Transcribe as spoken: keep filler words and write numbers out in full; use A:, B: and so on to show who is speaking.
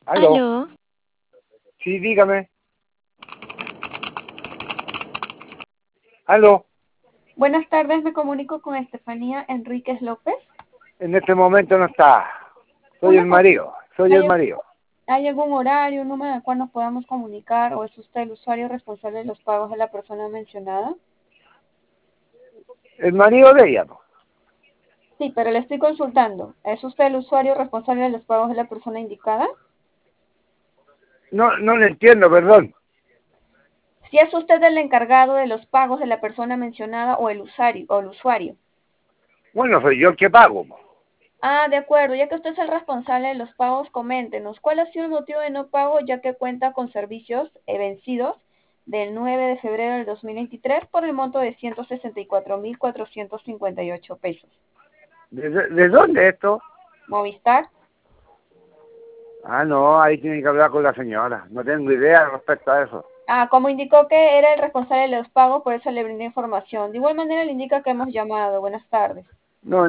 A: Aló,
B: Aló,
A: sí, dígame. Aló,
C: Buenas tardes, me comunico con Estefanía Enríquez López.
A: en este momento no está. Soy el
C: Una co-
A: marido, soy el
C: ¿hay,
A: marido.
C: hay algún horario, un número al cual nos podamos comunicar o es usted el usuario responsable de los pagos de la persona mencionada?
A: El marido de ella, ¿no?
C: Sí, pero le estoy consultando. ¿Es usted el usuario responsable de los pagos de la persona indicada?
A: No, no le entiendo, perdón.
C: Si es usted el encargado de los pagos de la persona mencionada o el usuario, o el usuario.
A: Bueno, soy yo el que pago. Po.
C: Ah, de acuerdo, ya que usted es el responsable de los pagos, coméntenos, ¿cuál ha sido el motivo de no pago ya que cuenta con servicios eh, vencidos del nueve de febrero del dos mil veintitrés por el monto de ciento sesenta y cuatro mil cuatrocientos cincuenta y ocho pesos?
A: ¿De, de, de dónde esto?
C: Movistar.
A: Ah, no, ahí tiene que hablar con la señora. No tengo idea respecto a eso.
C: Ah, como indicó que era el responsable de los pagos, por eso le brindé información. De igual manera le indica que hemos llamado. Buenas tardes.
A: No,